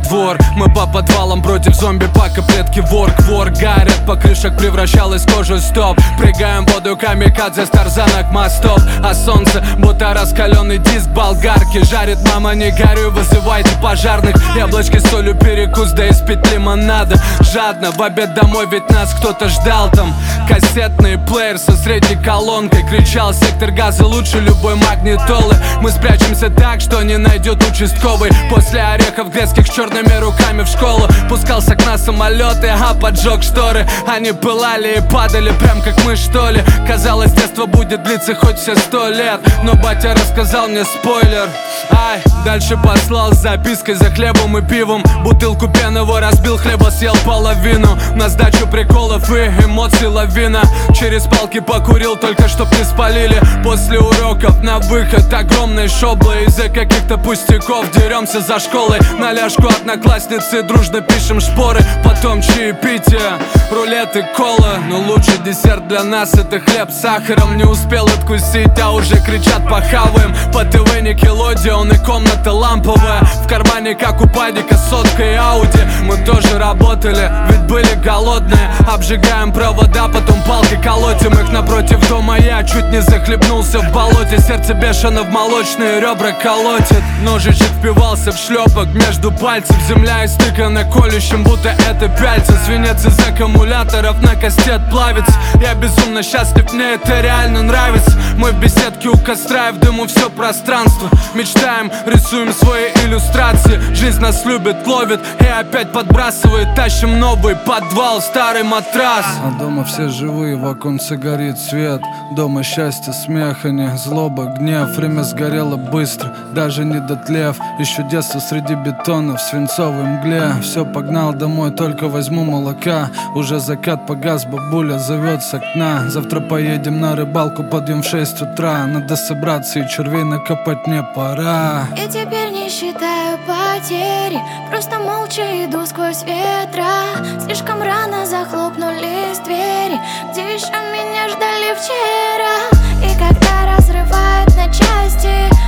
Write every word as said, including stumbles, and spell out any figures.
двор. Мы по подвалам против зомби-пака, предки вор. Квор гарит, по крышах превращалась кожу стоп. Прыгаем в воду камикадзе с тарзанок мостов. А солнце, будто раскаленный диск болгарки. Жарит мама, не горю, вызывайте пожарных. Яблочки с солью перекус, да испить лимонада. Жадно, в обед домой, ведь нас кто-то ждал там. Кассетный плеер со средней колонкой. Кричал сектор газа лучше любой магнитолы. Мы спрячемся так, что не найдет участковый. После орехов грецких с черными руками в школу. Пускал с окна самолеты, а поджег шторы. Они пылали и падали, прям как мы, что ли. Казалось, детство будет длиться хоть все сто лет. Но батя рассказал мне спойлер. Ай, дальше послал с запиской за хлебом и пивом. Бутылку пенного разбил, хлеба съел половину. На сдачу приколов и эмоций лавина. Через палки покурил, только чтоб не спалили. После уроков на выход огромные шоблы. Из-за каких-то пустяков деремся за школой. На ляжку одноклассницы дружно пишем шпоры. Потом чаепитие, рулет и кола. Но лучший десерт для нас это хлеб с сахаром. Не успел откусить, а уже кричат похаваем. По ТВ Никелодеон и комната ламповая. В кармане как у падика сотка и ауди. Мы тоже работали, ведь были голодные. Обжигаем провода, потом палкой колотим их. Напротив дома я чуть не захлебнулся в болоте. Сердце бешено в молочные ребра колотит. Ножичек впивался в шлепок между пальцев. Земля истыкана колющим, будто это пяльца. Свинец из аккумуляторов на кастет плавится. Я безумно счастлив, мне это реально нравится. Мы в беседке у костра и в дыму все пространство. Мечтаем, рисуем свои иллюстрации. Жизнь нас любит, ловит и опять подбрасывает. Тащим новый подвал, старый матрас. А дома все живые, в оконце горит свет. Дома счастье, смех, а не злоба, гнев. Время сгорело быстро, даже не дотлев. Еще детство среди бетона в свинцовой мгле. Все, погнал домой, только возьму молока. Уже закат погас, бабуля зовет с окна. Завтра поедем на рыбалку, подъем в шесть утра. Надо собраться и червей накопать мне пора. И теперь не считаю потери, просто молча иду сквозь ветра. Слишком рано захлопнулись двери, где еще меня ждали вчера. И когда разрывает на части,